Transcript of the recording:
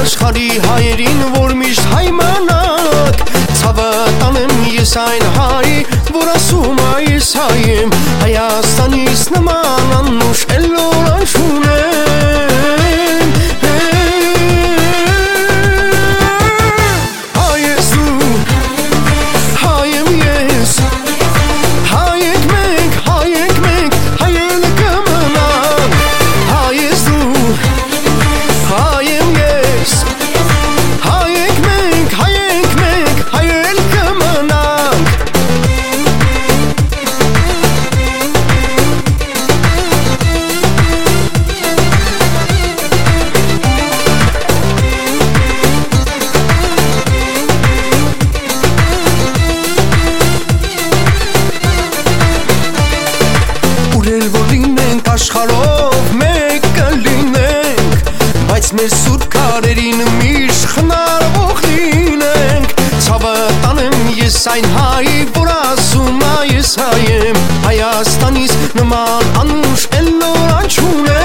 աշխարհի հայերին, որ միշտ հայ մնաք, ցավը տանեմ ես այն հայ, որ ասում այս հայ եմ, Հայաստանից նման անուշ էլորան չունեմ։ Աշխարհով մեկ կլինենք, բայց մեր սուրբ քարերին միշտ խնամող լինենք, ցավը տանեմ ես այն հայ, որ ասում այս հայ եմ, Հայաստանից նման անուշ էլորան չունեմ։